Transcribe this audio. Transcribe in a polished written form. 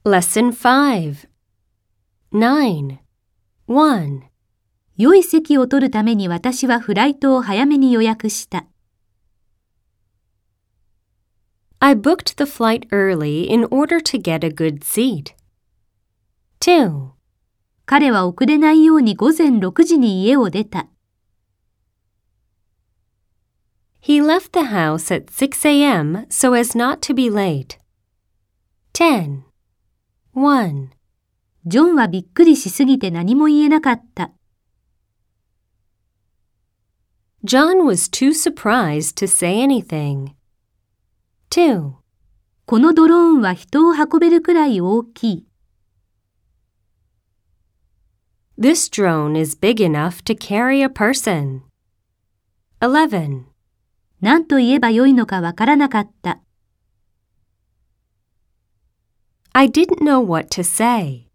Lesson 5 9 1 良い席を取るために私はフライトを早めに予約した。 I booked the flight early in order to get a good seat. 2 彼は遅れないように午前6時に家を出た。 He left the house at 6 a.m. so as not to be late. 10 1 ジョンはびっくりしすぎて何も言えなかった。 John was too surprised to say anything. 2 このドローンは人を運べるくらい大きい。 This drone is big enough to carry a person. 11 何と言えばよいのかわからなかった。 I didn't know what to say.